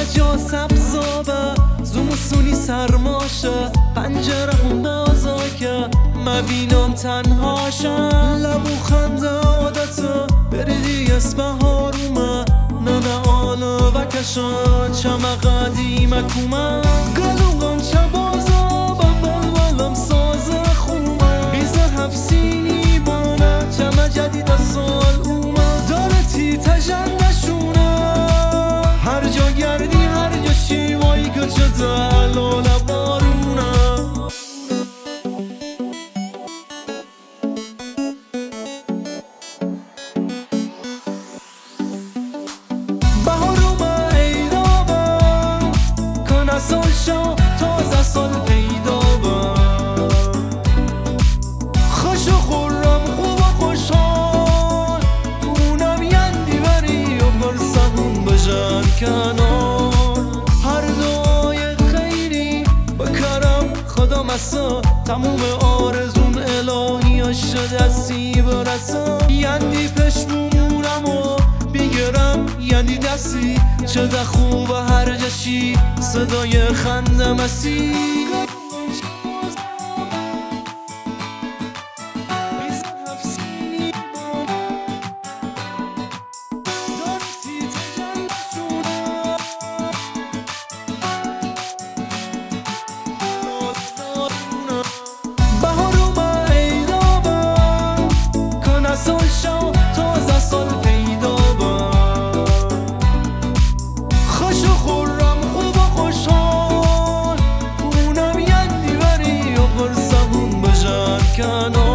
جا سبزابه زمستونی سرماشه پنجره هم بازاکه مبینم تنهاشه لبو خنده عادته بریدی اسم هارومه نه آله و کشان چمه قدیمه کومه گلوغان چه بازا با بلبلم سازه خومه بیزه هفسینی بانه چمه جدید سال اومه داره تی تجندشونه هر جا گردی هر جا شیوایی که چه دلاله بارونه سال شو تازه سال پیدا با خوش و خورم خوب و خوشحال اونم یندی بری و برسمون بجن کنار هر دعای خیری بکرم خدا مسا تموم آرزون الهیاش دستی برسم یندی پشمونم و بیگرم یعنی دستی چه ده خوب هر جشی صدای خنده مسی کنار